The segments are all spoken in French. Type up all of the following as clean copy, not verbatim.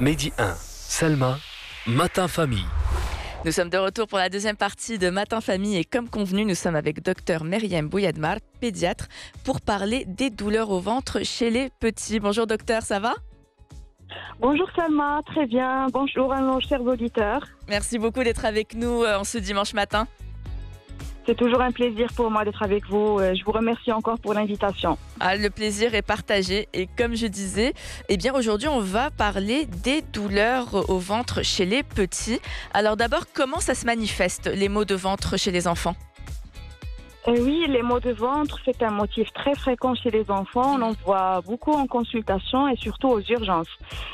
Midi 1, Salma, Matin Famille. Nous sommes de retour pour la deuxième partie de Matin Famille et comme convenu, nous sommes avec Dr Meryem Bouyadmar, pédiatre, pour parler des douleurs au ventre chez les petits. Bonjour docteur, ça va ? Bonjour Salma, très bien. Bonjour à nos chers auditeurs. Merci beaucoup d'être avec nous en ce dimanche matin. C'est toujours un plaisir pour moi d'être avec vous. Je vous remercie encore pour l'invitation. Le plaisir est partagé et comme je disais, aujourd'hui on va parler des douleurs au ventre chez les petits. Alors d'abord, comment ça se manifeste, les maux de ventre chez les enfants ? Oui, les maux de ventre, c'est un motif très fréquent chez les enfants. On en voit beaucoup en consultation et surtout aux urgences.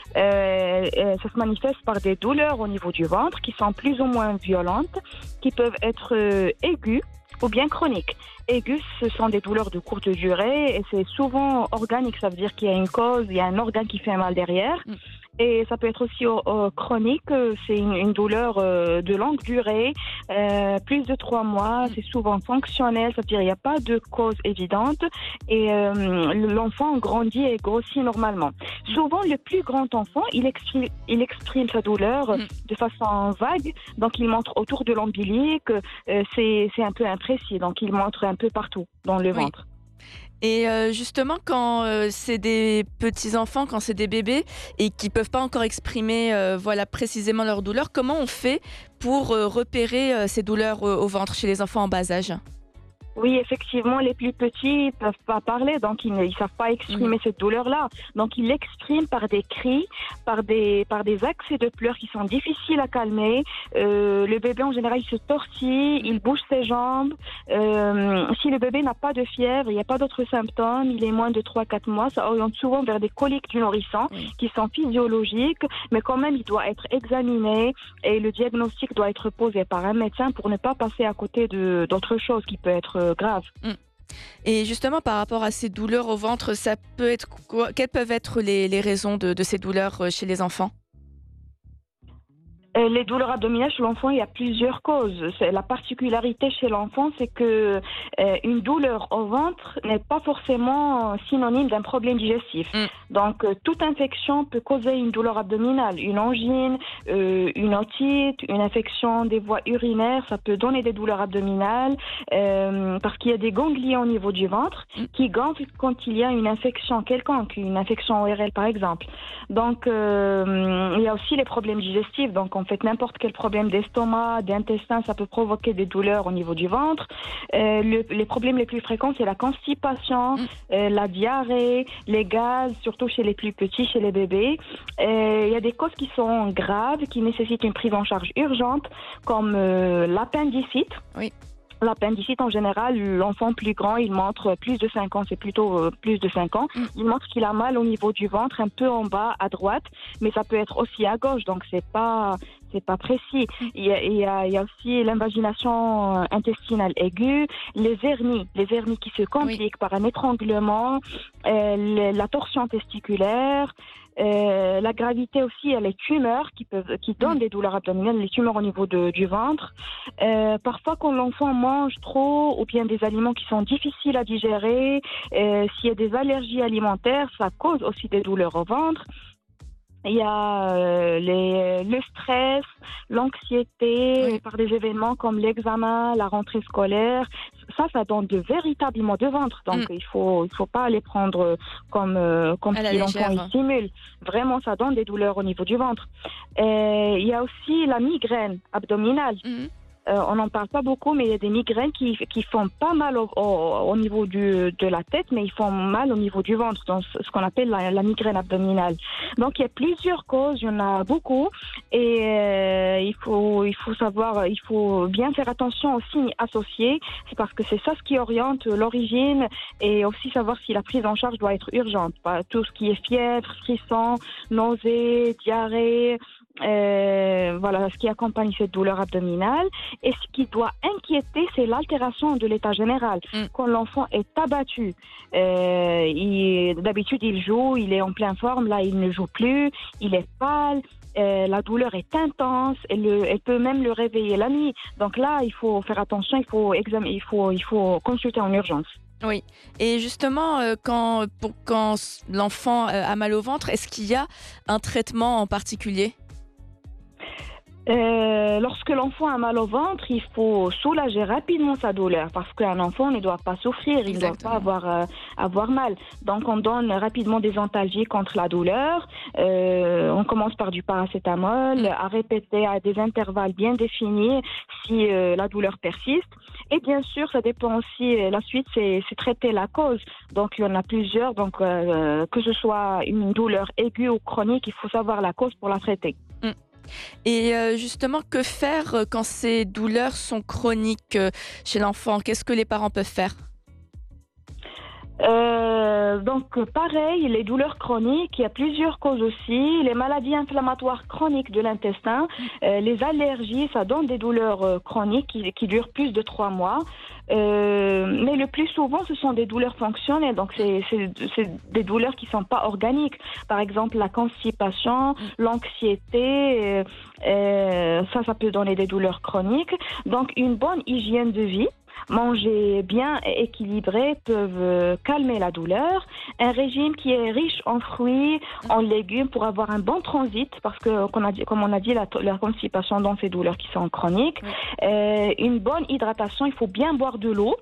Ça se manifeste par des douleurs au niveau du ventre qui sont plus ou moins violentes, qui peuvent être aiguës ou bien chroniques. Aiguës, ce sont des douleurs de courte durée et c'est souvent organique, ça veut dire qu'il y a une cause, il y a un organe qui fait mal derrière. Et ça peut être aussi chronique, c'est une douleur de longue durée, plus de 3 mois, c'est souvent fonctionnel, c'est-à-dire il n'y a pas de cause évidente et l'enfant grandit et grossit normalement. Souvent, le plus grand enfant, il exprime sa douleur de façon vague, donc il montre autour de l'ombilic, c'est un peu imprécis, donc il montre un peu partout dans le ventre. Et justement, quand c'est des petits-enfants, quand c'est des bébés et qui ne peuvent pas encore exprimer précisément leur douleur, comment on fait pour repérer ces douleurs au ventre chez les enfants en bas âge ? Oui, effectivement, les plus petits ne peuvent pas parler, donc ils ne savent pas exprimer cette douleur-là. Donc, ils l'expriment par des cris, par des accès de pleurs qui sont difficiles à calmer. Le bébé, en général, il se tortille, il bouge ses jambes. Si le bébé n'a pas de fièvre, il n'y a pas d'autres symptômes, il est moins de 3-4 mois, ça oriente souvent vers des coliques du nourrisson qui sont physiologiques, mais quand même, il doit être examiné et le diagnostic doit être posé par un médecin pour ne pas passer à côté d'autre chose qui peut être grave. Et justement, par rapport à ces douleurs au ventre, ça peut être quoi ? Quelles peuvent être les raisons de ces douleurs chez les enfants ? Les douleurs abdominales chez l'enfant, il y a plusieurs causes. La particularité chez l'enfant, c'est que une douleur au ventre n'est pas forcément synonyme d'un problème digestif. Donc, toute infection peut causer une douleur abdominale. Une angine, une otite, une infection des voies urinaires, ça peut donner des douleurs abdominales parce qu'il y a des ganglions au niveau du ventre qui gonflent quand il y a une infection quelconque, une infection ORL par exemple. Donc, il y a aussi les problèmes digestifs. Donc, en fait, n'importe quel problème d'estomac, d'intestin, ça peut provoquer des douleurs au niveau du ventre. Les problèmes les plus fréquents, c'est la constipation, la diarrhée, les gaz, surtout chez les plus petits, chez les bébés. Il y a des causes qui sont graves, qui nécessitent une prise en charge urgente, comme l'appendicite. Oui. L'appendicite, en général, l'enfant plus grand, il montre plus de 5 ans, c'est plutôt plus de 5 ans. Il montre qu'il a mal au niveau du ventre, un peu en bas, à droite, mais ça peut être aussi à gauche, donc c'est pas précis. Il y a aussi l'invagination intestinale aiguë, les hernies qui se compliquent par un étranglement, la torsion testiculaire. La gravité aussi, il y a les tumeurs qui donnent des douleurs abdominales, les tumeurs au niveau du ventre. Parfois, quand l'enfant mange trop ou bien des aliments qui sont difficiles à digérer, s'il y a des allergies alimentaires, ça cause aussi des douleurs au ventre. Il y a le stress, l'anxiété par des événements comme l'examen, la rentrée scolaire. Ça donne de véritables maux de ventre. Donc, il faut pas les prendre comme si l'enfant il simule. Vraiment, ça donne des douleurs au niveau du ventre. Il y a aussi la migraine abdominale. On n'en parle pas beaucoup, mais il y a des migraines qui font pas mal au niveau de la tête, mais ils font mal au niveau du ventre, donc ce qu'on appelle la migraine abdominale. Donc il y a plusieurs causes, il y en a beaucoup, et il faut savoir, il faut bien faire attention aux signes associés, c'est parce que c'est ça ce qui oriente l'origine, et aussi savoir si la prise en charge doit être urgente. Tout ce qui est fièvre, frisson, nausées, diarrhée, ce qui accompagne cette douleur abdominale. Et ce qui doit inquiéter, c'est l'altération de l'état général. Quand l'enfant est abattu, d'habitude il joue, il est en pleine forme, là il ne joue plus, il est pâle, la douleur est intense, elle peut même le réveiller la nuit. Donc là, il faut faire attention, il faut consulter en urgence. Oui. Et justement, quand l'enfant a mal au ventre, est-ce qu'il y a un traitement en particulier? Lorsque l'enfant a mal au ventre, il faut soulager rapidement sa douleur parce qu'un enfant ne doit pas souffrir, il ne doit pas Exactement. avoir mal. Donc on donne rapidement des antalgiques contre la douleur. On commence par du paracétamol, Mmh. à répéter à des intervalles bien définis si la douleur persiste. Et bien sûr, ça dépend aussi, la suite, c'est traiter la cause. Donc il y en a plusieurs, donc que ce soit une douleur aiguë ou chronique, il faut savoir la cause pour la traiter. Mmh. Et justement, que faire quand ces douleurs sont chroniques chez l'enfant? Qu'est-ce que les parents peuvent faire? Donc pareil, les douleurs chroniques, il y a plusieurs causes aussi. Les maladies inflammatoires chroniques de l'intestin, les allergies, ça donne des douleurs chroniques qui durent plus de 3 mois. Mais le plus souvent, ce sont des douleurs fonctionnelles. Donc c'est des douleurs qui sont pas organiques. Par exemple, la constipation, l'anxiété, ça peut donner des douleurs chroniques. Donc une bonne hygiène de vie. Manger bien et équilibré peuvent calmer la douleur. Un régime qui est riche en fruits, en légumes pour avoir un bon transit, parce que, comme on a dit, la constipation dans ces douleurs qui sont chroniques. Oui. Une bonne hydratation, il faut bien boire de l'eau.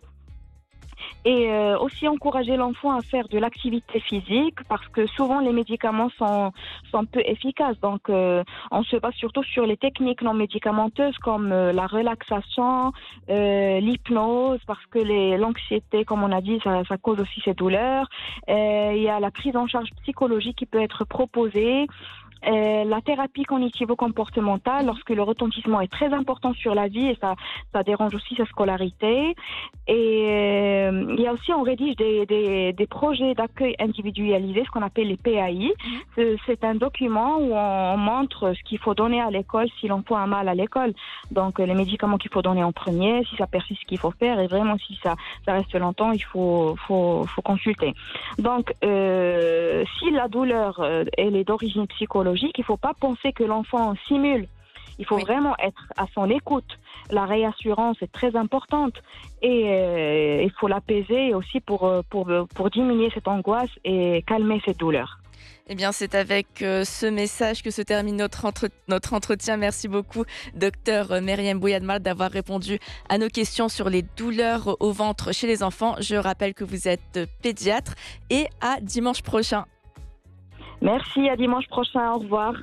Et aussi encourager l'enfant à faire de l'activité physique parce que souvent les médicaments sont peu efficaces. Donc on se base surtout sur les techniques non médicamenteuses comme la relaxation, l'hypnose parce que l'anxiété, comme on a dit, ça cause aussi ces douleurs. Il y a la prise en charge psychologique qui peut être proposée. La thérapie cognitivo-comportementale, lorsque le retentissement est très important sur la vie et ça dérange aussi sa scolarité. Et il y a aussi, on rédige des projets d'accueil individualisé, ce qu'on appelle les PAI. C'est un document où on montre ce qu'il faut donner à l'école si l'enfant a mal à l'école. Donc les médicaments qu'il faut donner en premier, si ça persiste, ce qu'il faut faire, et vraiment si ça reste longtemps, il faut consulter. Donc si la douleur elle est d'origine psychologique, il ne faut pas penser que l'enfant simule. Il faut Oui. vraiment être à son écoute. La réassurance est très importante et il faut l'apaiser aussi pour diminuer cette angoisse et calmer cette douleur. Eh bien, c'est avec ce message que se termine notre entretien. Merci beaucoup, docteur Meriem Bouyadmal, d'avoir répondu à nos questions sur les douleurs au ventre chez les enfants. Je rappelle que vous êtes pédiatre et à dimanche prochain. Merci, à dimanche prochain. Au revoir.